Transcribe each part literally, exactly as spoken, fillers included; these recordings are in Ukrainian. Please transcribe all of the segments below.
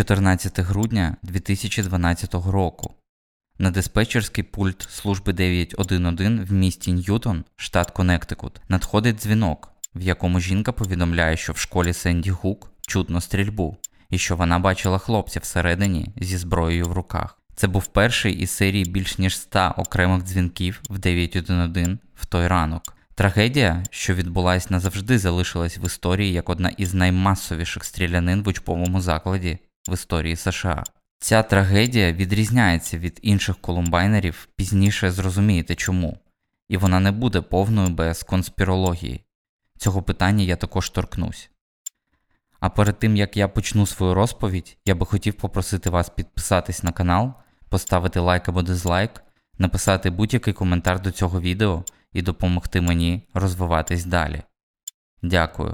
чотирнадцяте грудня дві тисячі дванадцятого року. На диспетчерський пульт служби дев'ять один один в місті Ньютон, штат Коннектикут, надходить дзвінок, в якому жінка повідомляє, що в школі Сенді Хук чутно стрільбу, і що вона бачила хлопця всередині зі зброєю в руках. Це був перший із серії більш ніж ста окремих дзвінків в дев'ять один один в той ранок. Трагедія, що відбулась назавжди, залишилась в історії як одна із наймасовіших стрілянин в учбовому закладі в історії США. Ця трагедія відрізняється від інших колумбайнерів, пізніше зрозумієте чому. І вона не буде повною без конспірології. Цього питання я також торкнусь. А перед тим, як я почну свою розповідь, я би хотів попросити вас підписатись на канал, поставити лайк або дизлайк, написати будь-який коментар до цього відео і допомогти мені розвиватись далі. Дякую.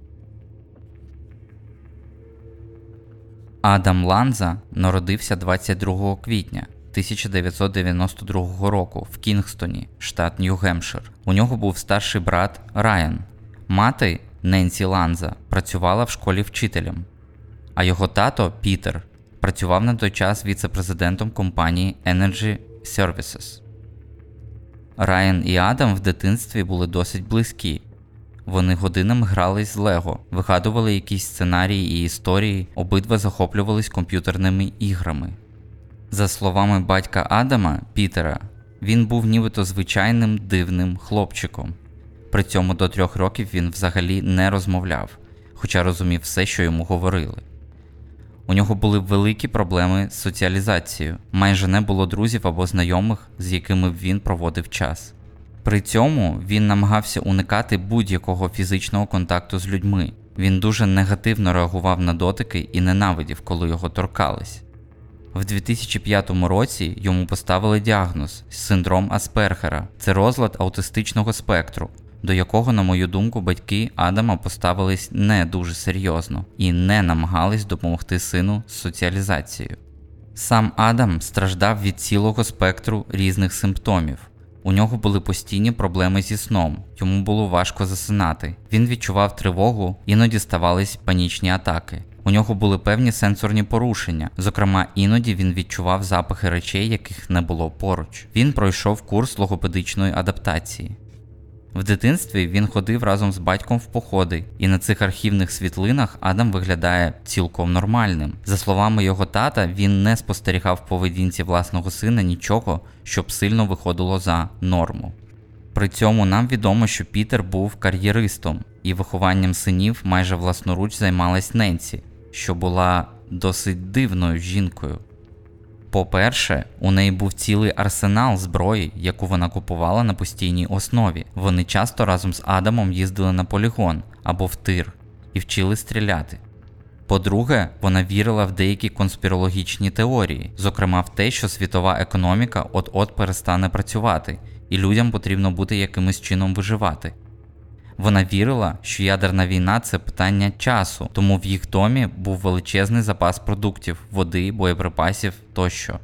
Адам Ланза народився двадцять другого квітня тисяча дев'ятсот дев'яносто другого року в Кінгстоні, штат Нью-Гемпшир. У нього був старший брат Райан. Мати, Ненсі Ланза, працювала в школі вчителем, а його тато, Пітер, працював на той час віце-президентом компанії Energy Services. Райан і Адам в дитинстві були досить близькі. Вони годинами грались з Лего, вигадували якісь сценарії і історії, обидва захоплювались комп'ютерними іграми. За словами батька Адама, Пітера, він був нібито звичайним дивним хлопчиком. При цьому до трьох років він взагалі не розмовляв, хоча розумів все, що йому говорили. У нього були великі проблеми з соціалізацією, майже не було друзів або знайомих, з якими б він проводив час. При цьому він намагався уникати будь-якого фізичного контакту з людьми. Він дуже негативно реагував на дотики і ненавидів, коли його торкались. В дві тисячі п'ятому році йому поставили діагноз – синдром Аспергера. Це розлад аутистичного спектру, до якого, на мою думку, батьки Адама поставились не дуже серйозно і не намагались допомогти сину з соціалізацією. Сам Адам страждав від цілого спектру різних симптомів. У нього були постійні проблеми зі сном, йому було важко засинати. Він відчував тривогу, іноді ставались панічні атаки. У нього були певні сенсорні порушення, зокрема іноді він відчував запахи речей, яких не було поруч. Він пройшов курс логопедичної адаптації. В дитинстві він ходив разом з батьком в походи, і на цих архівних світлинах Адам виглядає цілком нормальним. За словами його тата, він не спостерігав в поведінці власного сина нічого, щоб сильно виходило за норму. При цьому нам відомо, що Пітер був кар'єристом, і вихованням синів майже власноруч займалась Ненсі, що була досить дивною жінкою. По-перше, у неї був цілий арсенал зброї, яку вона купувала на постійній основі. Вони часто разом з Адамом їздили на полігон або в тир і вчили стріляти. По-друге, вона вірила в деякі конспірологічні теорії, зокрема в те, що світова економіка от-от перестане працювати, і людям потрібно буде якимось чином виживати. Вона вірила, що ядерна війна – це питання часу, тому в їх домі був величезний запас продуктів, води, боєприпасів тощо.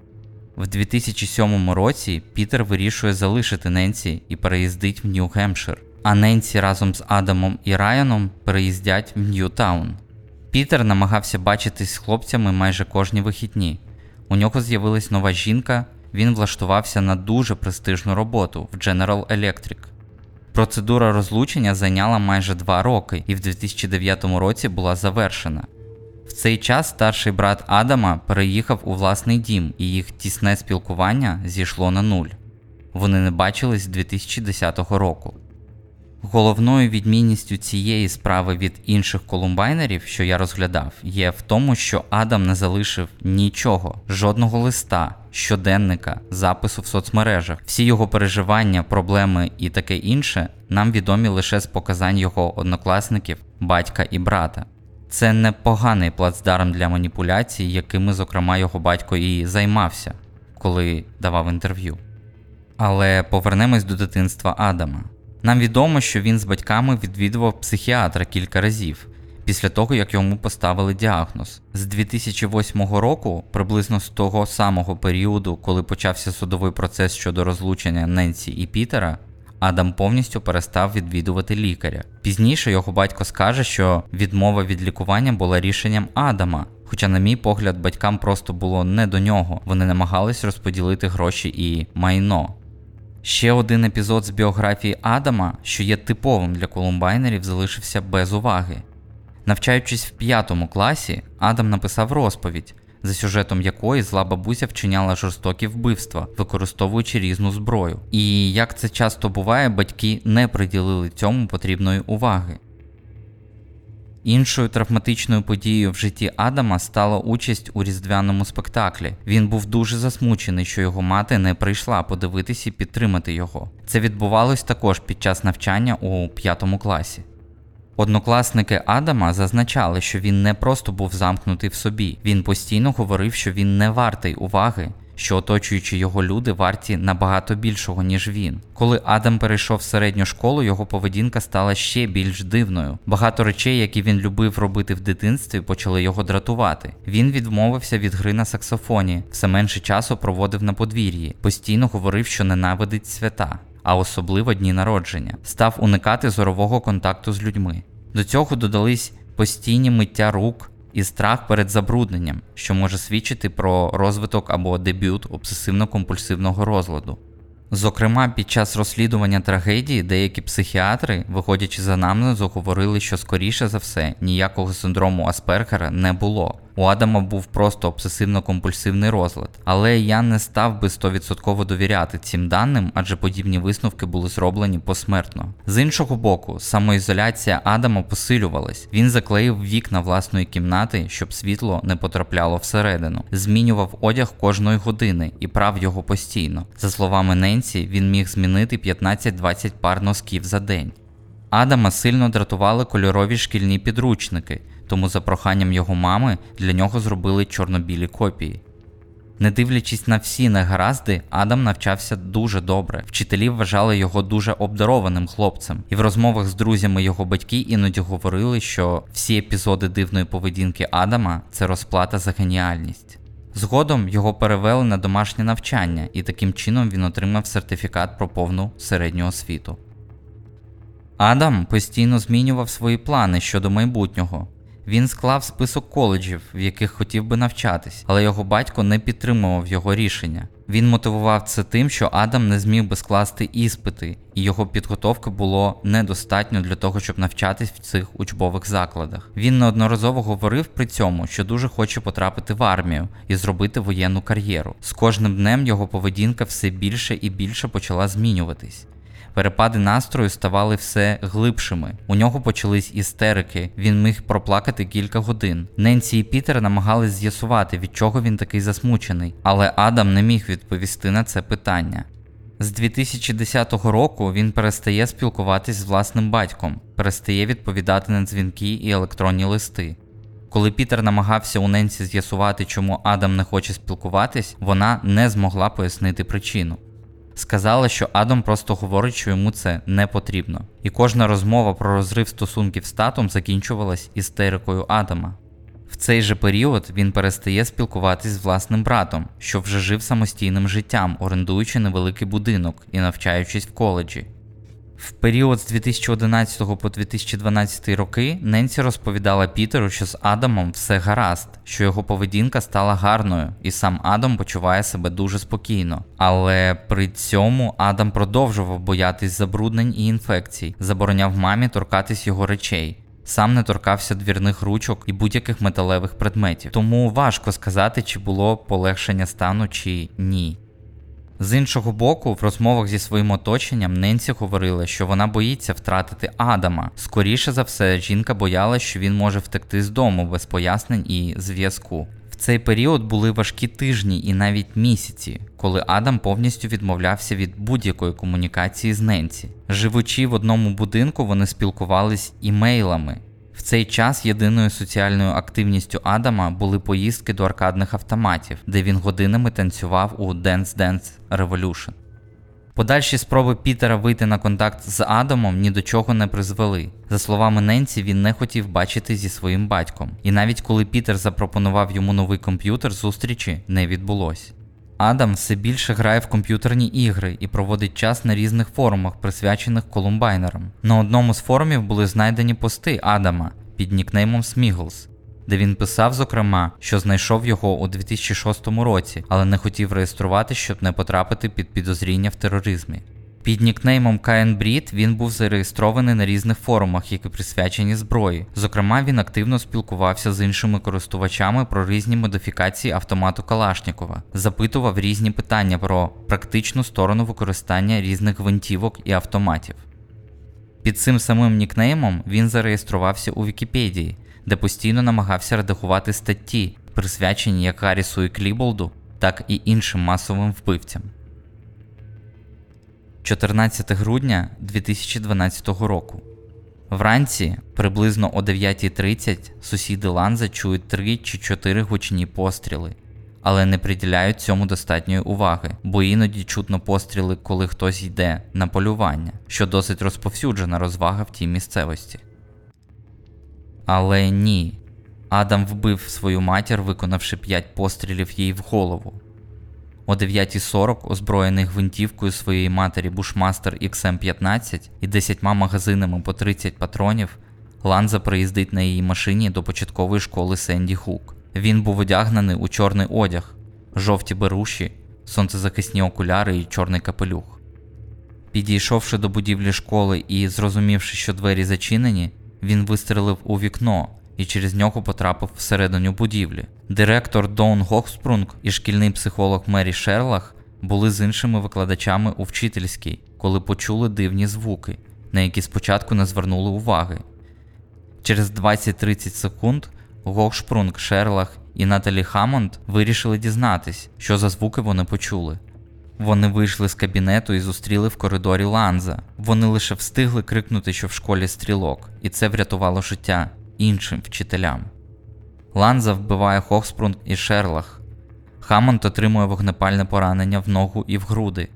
В дві тисячі сьомому році Пітер вирішує залишити Ненсі і переїздить в Нью-Гемпшир, а Ненсі разом з Адамом і Райаном переїздять в Ньютаун. Пітер намагався бачитись з хлопцями майже кожні вихідні. У нього з'явилась нова жінка, він влаштувався на дуже престижну роботу в General Electric. Процедура розлучення зайняла майже два роки і в дві тисячі дев'ятому році була завершена. В цей час старший брат Адама переїхав у власний дім і їх тісне спілкування зійшло на нуль. Вони не бачились з дві тисячі десятого року. Головною відмінністю цієї справи від інших колумбайнерів, що я розглядав, є в тому, що Адам не залишив нічого, жодного листа, щоденника, запису в соцмережах. Всі його переживання, проблеми і таке інше нам відомі лише з показань його однокласників, батька і брата. Це непоганий плацдарм для маніпуляцій, якими, зокрема, його батько і займався, коли давав інтерв'ю. Але повернемось до дитинства Адама. Нам відомо, що він з батьками відвідував психіатра кілька разів, після того, як йому поставили діагноз. З дві тисячі восьмого року, приблизно з того самого періоду, коли почався судовий процес щодо розлучення Ненсі і Пітера, Адам повністю перестав відвідувати лікаря. Пізніше його батько скаже, що відмова від лікування була рішенням Адама, Хоча, на мій погляд, батькам просто було не до нього, вони намагались розподілити гроші і майно. Ще один епізод з біографії Адама, що є типовим для колумбайнерів, залишився без уваги. Навчаючись в п'ятому класі, Адам написав розповідь, за сюжетом якої зла бабуся вчиняла жорстокі вбивства, використовуючи різну зброю. І, як це часто буває, батьки не приділили цьому потрібної уваги. Іншою травматичною подією в житті Адама стала участь у різдвяному спектаклі. Він був дуже засмучений, що його мати не прийшла подивитись і підтримати його. Це відбувалось також під час навчання у п'ятому класі. Однокласники Адама зазначали, що він не просто був замкнутий в собі, він постійно говорив, що він не вартий уваги, що оточуючи його люди варті набагато більшого, ніж він. Коли Адам перейшов в середню школу, його поведінка стала ще більш дивною. Багато речей, які він любив робити в дитинстві, почали його дратувати. Він відмовився від гри на саксофоні, все менше часу проводив на подвір'ї, постійно говорив, що ненавидить свята, а особливо дні народження, став уникати зорового контакту з людьми. До цього додались постійні миття рук і страх перед забрудненням, що може свідчити про розвиток або дебют обсесивно-компульсивного розладу. Зокрема, під час розслідування трагедії деякі психіатри, виходячи з анамнезу, говорили, що скоріше за все ніякого синдрому Аспергера не було. У Адама був просто обсесивно-компульсивний розлад. Але я не став би сто відсотків довіряти цим даним, адже подібні висновки були зроблені посмертно. З іншого боку, самоізоляція Адама посилювалась. Він заклеїв вікна власної кімнати, щоб світло не потрапляло всередину. Змінював одяг кожної години і прав його постійно. За словами Ненсі, він міг змінити п'ятнадцять-двадцять пар носків за день. Адама сильно дратували кольорові шкільні підручники, тому за проханням його мами для нього зробили чорно-білі копії. Не дивлячись на всі негаразди, Адам навчався дуже добре. Вчителі вважали його дуже обдарованим хлопцем. І в розмовах з друзями його батьки іноді говорили, що всі епізоди дивної поведінки Адама – це розплата за геніальність. Згодом його перевели на домашнє навчання, і таким чином він отримав сертифікат про повну середню освіту. Адам постійно змінював свої плани щодо майбутнього. Він склав список коледжів, в яких хотів би навчатись, але його батько не підтримував його рішення. Він мотивував це тим, що Адам не зміг би скласти іспити, і його підготовки було недостатньо для того, щоб навчатись в цих учбових закладах. Він неодноразово говорив при цьому, що дуже хоче потрапити в армію і зробити воєнну кар'єру. З кожним днем його поведінка все більше і більше почала змінюватись. Перепади настрою ставали все глибшими. У нього почались істерики, він міг проплакати кілька годин. Ненсі і Пітер намагались з'ясувати, від чого він такий засмучений, але Адам не міг відповісти на це питання. З дві тисячі десятого року він перестає спілкуватись з власним батьком, перестає відповідати на дзвінки і електронні листи. Коли Пітер намагався у Ненсі з'ясувати, чому Адам не хоче спілкуватись, вона не змогла пояснити причину. Сказала, що Адам просто говорить, що йому це не потрібно. І кожна розмова про розрив стосунків з татом закінчувалась істерикою Адама. В цей же період він перестає спілкуватись з власним братом, що вже жив самостійним життям, орендуючи невеликий будинок і навчаючись в коледжі. В період з дві тисячі одинадцятого по дві тисячі дванадцятий роки Ненсі розповідала Пітеру, що з Адамом все гаразд, що його поведінка стала гарною, і сам Адам почуває себе дуже спокійно. Але при цьому Адам продовжував боятись забруднень і інфекцій, забороняв мамі торкатись його речей. Сам не торкався двірних ручок і будь-яких металевих предметів. Тому важко сказати, чи було полегшення стану, чи ні. З іншого боку, в розмовах зі своїм оточенням Ненсі говорила, що вона боїться втратити Адама. Скоріше за все, жінка боялася, що він може втекти з дому без пояснень і зв'язку. В цей період були важкі тижні і навіть місяці, коли Адам повністю відмовлявся від будь-якої комунікації з Ненсі. Живучи в одному будинку, вони спілкувались імейлами. В цей час єдиною соціальною активністю Адама були поїздки до аркадних автоматів, де він годинами танцював у Dance Dance Revolution. Подальші спроби Пітера вийти на контакт з Адамом ні до чого не призвели. За словами Ненсі, він не хотів бачити зі своїм батьком. І навіть коли Пітер запропонував йому новий комп'ютер, зустрічі не відбулось. Адам все більше грає в комп'ютерні ігри і проводить час на різних форумах, присвячених колумбайнерам. На одному з форумів були знайдені пости Адама під нікнеймом Сміглс. де він писав, зокрема, що знайшов його у дві тисячі шостому році, але не хотів реєструвати, щоб не потрапити під підозріння в тероризмі. Під нікнеймом Каїн Брід він був зареєстрований на різних форумах, які присвячені зброї. Зокрема, він активно спілкувався з іншими користувачами про різні модифікації автомату Калашнікова, запитував різні питання про практичну сторону використання різних гвинтівок і автоматів. Під цим самим нікнеймом він зареєструвався у Вікіпедії, де постійно намагався редагувати статті, присвячені як Гаррісу і Кліболду, так і іншим масовим вбивцям. чотирнадцятого грудня дві тисячі дванадцятого року. Вранці, приблизно о дев'ятій тридцять, сусіди Ланза чують три чи чотири гучні постріли, але не приділяють цьому достатньої уваги, бо іноді чутно постріли, коли хтось йде на полювання, що досить розповсюджена розвага в тій місцевості. Але ні. Адам вбив свою матір, виконавши п'ять пострілів їй в голову. О дев'ятій сорок, озброєний гвинтівкою своєї матері Bushmaster ікс ем п'ятнадцять і десятьма магазинами по тридцять патронів, Ланза приїздить на її машині до початкової школи Сенді Хук. Він був одягнений у чорний одяг, жовті беруші, сонцезахисні окуляри і чорний капелюх. Підійшовши до будівлі школи і зрозумівши, що двері зачинені, він вистрелив у вікно і через нього потрапив всередину будівлі. Директор Доун Гохспрунг і шкільний психолог Мері Шерлах були з іншими викладачами у вчительській, коли почули дивні звуки, на які спочатку не звернули уваги. Через двадцять-тридцять секунд Гохспрунг, Шерлах і Наталі Хаммонд вирішили дізнатись, що за звуки вони почули. Вони вийшли з кабінету і зустріли в коридорі Ланза. Вони лише встигли крикнути, що в школі стрілок, і це врятувало життя іншим вчителям. Ланза вбиває Гохспрунг і Шерлах. Хаммонд отримує вогнепальне поранення в ногу і в груди.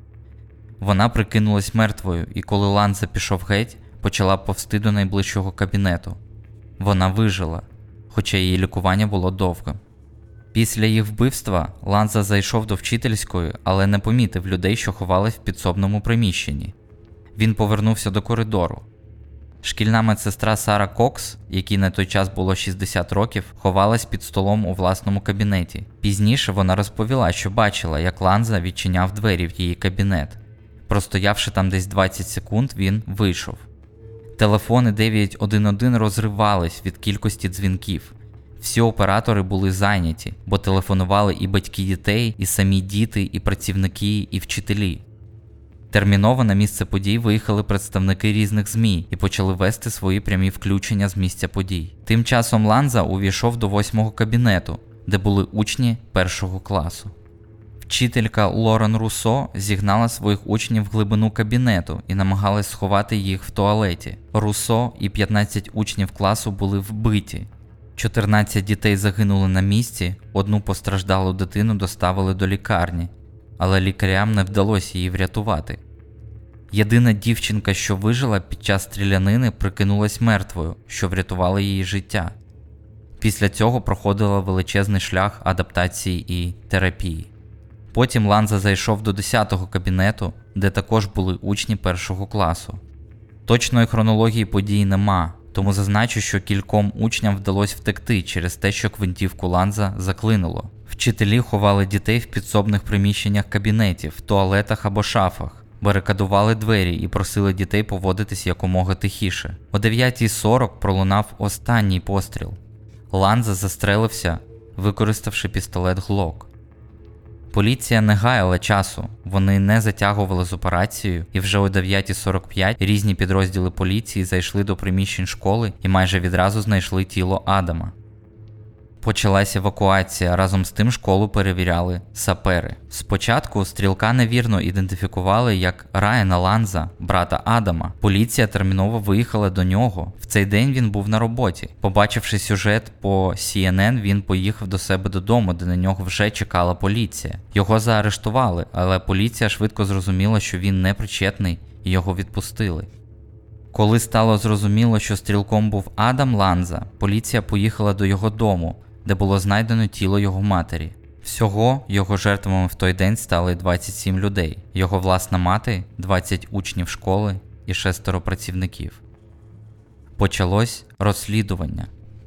Вона прикинулась мертвою, і коли Ланза пішов геть, почала повзти до найближчого кабінету. Вона вижила, хоча її лікування було довгим. Після їх вбивства Ланза зайшов до вчительської, але не помітив людей, що ховались в підсобному приміщенні. Він повернувся до коридору. Шкільна медсестра Сара Кокс, якій на той час було шістдесят років, ховалась під столом у власному кабінеті. Пізніше вона розповіла, що бачила, як Ланза відчиняв двері в її кабінет. Простоявши там десь двадцять секунд, він вийшов. Телефони дев'ять один один розривались від кількості дзвінків. Всі оператори були зайняті, бо телефонували і батьки дітей, і самі діти, і працівники, і вчителі. Терміново на місце подій виїхали представники різних ЗМІ і почали вести свої прямі включення з місця подій. Тим часом Ланза увійшов до восьмого кабінету, де були учні першого класу. Вчителька Лорен Руссо зігнала своїх учнів в глибину кабінету і намагалась сховати їх в туалеті. Руссо і п'ятнадцять учнів класу були вбиті. чотирнадцять дітей загинули на місці, одну постраждалу дитину доставили до лікарні, але лікарям не вдалося її врятувати. Єдина дівчинка, що вижила під час стрілянини, прикинулась мертвою, що врятувало її життя. Після цього проходила величезний шлях адаптації і терапії. Потім Ланза зайшов до десятого кабінету, де також були учні першого класу. Точної хронології подій нема, тому зазначу, що кільком учням вдалося втекти через те, що гвинтівку Ланза заклинило. Вчителі ховали дітей в підсобних приміщеннях кабінетів, туалетах або шафах, барикадували двері і просили дітей поводитись якомога тихіше. О дев'ятій сорок пролунав останній постріл. Ланза застрелився, використавши пістолет Глок. Поліція не гаяла часу, вони не затягували з операцією, і вже о дев'ятій сорок п'ять різні підрозділи поліції зайшли до приміщень школи і майже відразу знайшли тіло Адама. Почалась евакуація, разом з тим школу перевіряли сапери. Спочатку стрілка невірно ідентифікували як Райана Ланза, брата Адама. Поліція терміново виїхала до нього. В цей день він був на роботі. Побачивши сюжет по Сі Ен Ен, він поїхав до себе додому, де на нього вже чекала поліція. Його заарештували, але поліція швидко зрозуміла, що він не причетний, і його відпустили. Коли стало зрозуміло, що стрілком був Адам Ланза, поліція поїхала до його дому, де було знайдено тіло його матері. Всього його жертвами в той день стали двадцять сім людей. Його власна мати, двадцять учнів школи і шестеро працівників. Почалось розслідування.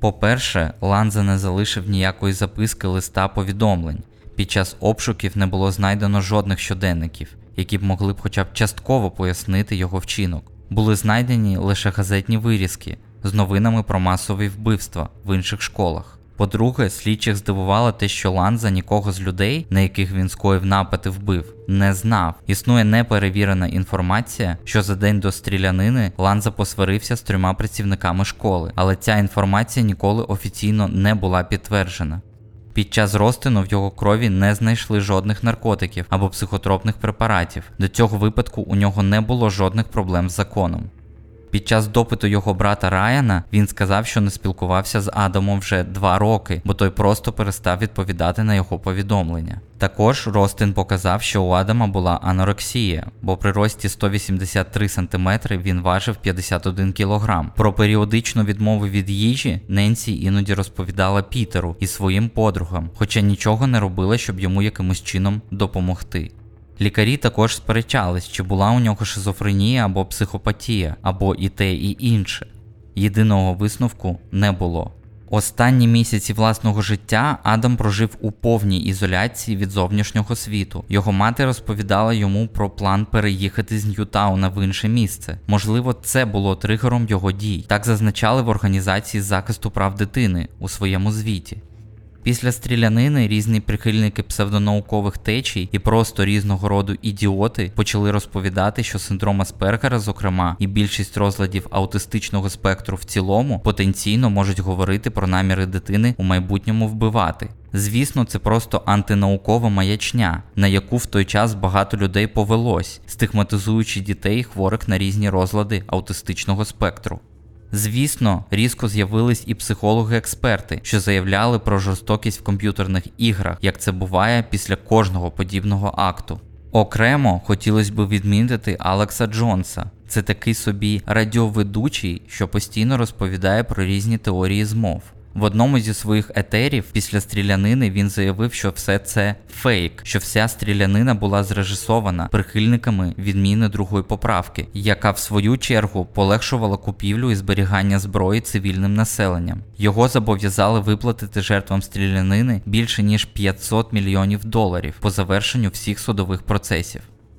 По-перше, Ланза не залишив ніякої записки листа повідомлень. Під час обшуків не було знайдено жодних щоденників, які б могли б хоча б частково пояснити його вчинок. Були знайдені лише газетні вирізки з новинами про масові вбивства в інших школах. По-друге, слідчих здивувало те, що Ланза нікого з людей, на яких він скоїв напад і вбив, не знав. Існує неперевірена інформація, що за день до стрілянини Ланза посварився з трьома працівниками школи, але ця інформація ніколи офіційно не була підтверджена. Під час розтину в його крові не знайшли жодних наркотиків або психотропних препаратів. До цього випадку у нього не було жодних проблем з законом. Під час допиту його брата Райана він сказав, що не спілкувався з Адамом вже два роки, бо той просто перестав відповідати на його повідомлення. Також Ростин показав, що у Адама була анорексія, бо при рості сто вісімдесят три сантиметри він важив п'ятдесят один кілограм. Про періодичну відмову від їжі Ненсі іноді розповідала Пітеру і своїм подругам, хоча нічого не робила, щоб йому якимось чином допомогти. Лікарі також сперечались, чи була у нього шизофренія або психопатія, або і те, і інше. Єдиного висновку не було. Останні місяці власного життя Адам прожив у повній ізоляції від зовнішнього світу. Його мати розповідала йому про план переїхати з Ньютауна в інше місце. Можливо, це було тригером його дій. Так зазначали в Організації захисту прав дитини у своєму звіті. Після стрілянини різні прихильники псевдонаукових течій і просто різного роду ідіоти почали розповідати, що синдром Аспергера, зокрема, і більшість розладів аутистичного спектру в цілому потенційно можуть говорити про наміри дитини у майбутньому вбивати. Звісно, це просто антинаукова маячня, на яку в той час багато людей повелось, стигматизуючи дітей, хворих на різні розлади аутистичного спектру. Звісно, різко з'явились і психологи-експерти, що заявляли про жорстокість в комп'ютерних іграх, як це буває після кожного подібного акту. Окремо хотілося б відмітити Алекса Джонса. Це такий собі радіоведучий, що постійно розповідає про різні теорії змов. В одному зі своїх етерів після стрілянини він заявив, що все це фейк, що вся стрілянина була зрежисована прихильниками відміни другої поправки, яка в свою чергу полегшувала купівлю і зберігання зброї цивільним населенням. Його зобов'язали виплатити жертвам стрілянини більше ніж п'ятсот мільйонів доларів по завершенню всіх судових процесів.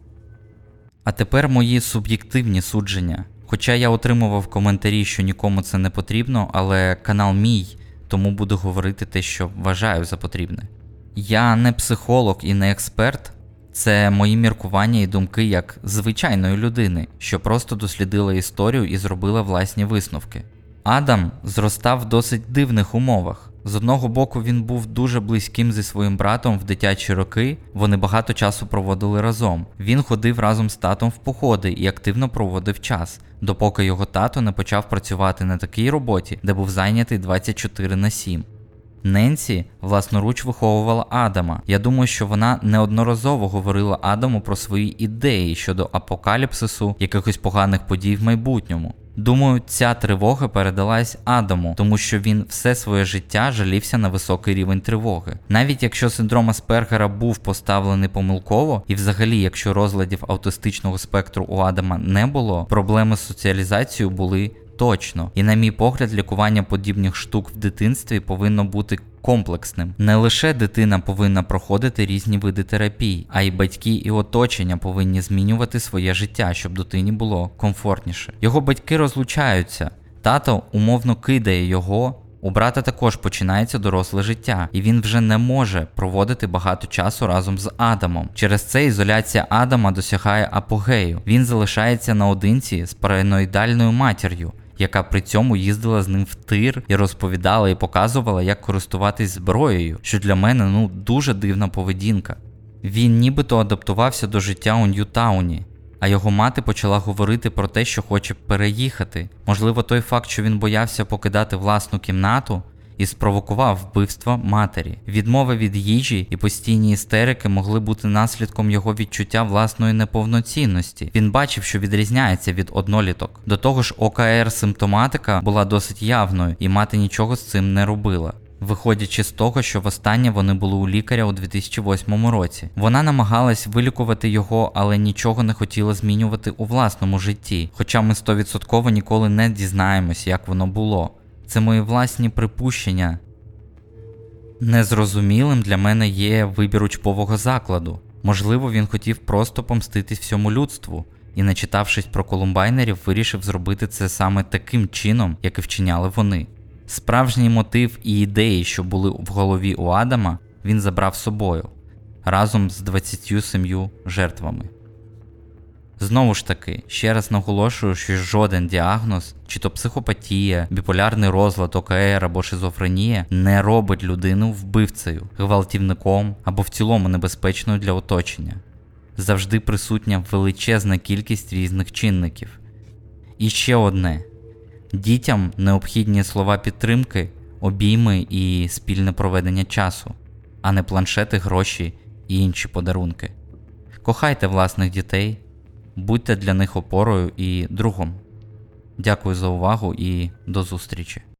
А тепер мої суб'єктивні судження. Хоча я отримував коментарі, що нікому це не потрібно, але канал мій, тому буду говорити те, що вважаю за потрібне. Я не психолог і не експерт, це мої міркування і думки як звичайної людини, що просто дослідила історію і зробила власні висновки. Адам зростав в досить дивних умовах. З одного боку, він був дуже близьким зі своїм братом в дитячі роки, вони багато часу проводили разом. Він ходив разом з татом в походи і активно проводив час, допоки його тато не почав працювати на такій роботі, де був зайнятий двадцять чотири на сім. Ненсі власноруч виховувала Адама. Я думаю, що вона неодноразово говорила Адаму про свої ідеї щодо апокаліпсису, якихось поганих подій в майбутньому. Думаю, ця тривога передалась Адаму, тому що він все своє життя жалівся на високий рівень тривоги. Навіть якщо синдром Аспергера був поставлений помилково, і взагалі, якщо розладів аутистичного спектру у Адама не було, проблеми з соціалізацією були точно. І на мій погляд, лікування подібних штук в дитинстві повинно бути комплексним. Не лише дитина повинна проходити різні види терапій, а й батьки і оточення повинні змінювати своє життя, щоб дитині було комфортніше. Його батьки розлучаються, тато умовно кидає його, у брата також починається доросле життя, і він вже не може проводити багато часу разом з Адамом. Через це ізоляція Адама досягає апогею. Він залишається наодинці з параноїдальною матір'ю, яка при цьому їздила з ним в тир і розповідала і показувала, як користуватись зброєю, що для мене, ну, дуже дивна поведінка. Він нібито адаптувався до життя у Ньютауні, а його мати почала говорити про те, що хоче переїхати. Можливо, той факт, що він боявся покидати власну кімнату, і спровокував вбивство матері. Відмови від їжі і постійні істерики могли бути наслідком його відчуття власної неповноцінності. Він бачив, що відрізняється від одноліток. До того ж, О Ка Р-симптоматика була досить явною, і мати нічого з цим не робила. Виходячи з того, що востаннє вони були у лікаря у дві тисячі восьмому році. Вона намагалась вилікувати його, але нічого не хотіла змінювати у власному житті, хоча ми сто відсотків ніколи не дізнаємось, як воно було. Це мої власні припущення. Незрозумілим для мене є вибір учбового закладу. Можливо, він хотів просто помститись всьому людству і, начитавшись про колумбайнерів, вирішив зробити це саме таким чином, як і вчиняли вони. Справжній мотив і ідеї, що були в голові у Адама, він забрав з собою, разом з двадцятьма сім'ю жертвами. Знову ж таки, ще раз наголошую, що жоден діагноз, чи то психопатія, біполярний розлад, ОКР або шизофренія, не робить людину вбивцею, гвалтівником або в цілому небезпечною для оточення. Завжди присутня величезна кількість різних чинників. І ще одне. Дітям необхідні слова підтримки, обійми і спільне проведення часу, а не планшети, гроші і інші подарунки. Кохайте власних дітей, будьте для них опорою і другом. Дякую за увагу і до зустрічі.